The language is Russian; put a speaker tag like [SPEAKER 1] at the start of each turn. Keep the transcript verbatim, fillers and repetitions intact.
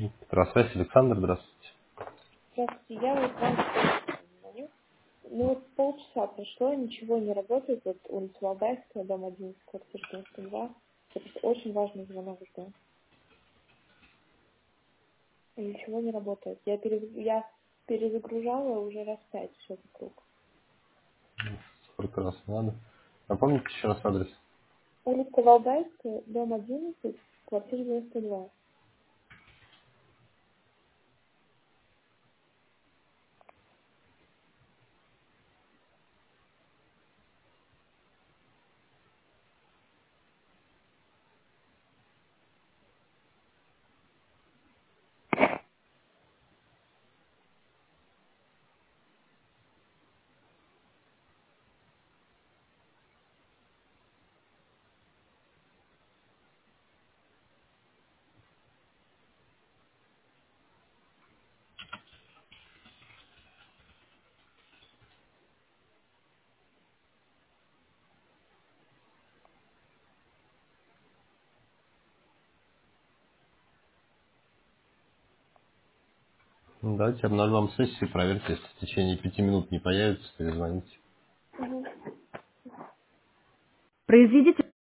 [SPEAKER 1] Здравствуйте, Александр, здравствуйте.
[SPEAKER 2] Здравствуйте, я вот вам звоню. Ну вот полчаса прошло, ничего не работает. Вот улица Валдайская, дом одиннадцать, квартира девяносто два. Это очень важный звонок жду. И ничего не работает. Я, перез... я перезагружала уже раз пять все вокруг.
[SPEAKER 1] Сколько раз надо. Напомните еще раз адрес.
[SPEAKER 2] Улица Валдайская, дом одиннадцать, квартира девяносто два.
[SPEAKER 1] Ну, давайте обновлю вам сессию, проверьте, если в течение пяти минут не появится, перезвоните.
[SPEAKER 2] Угу.
[SPEAKER 1] Произведите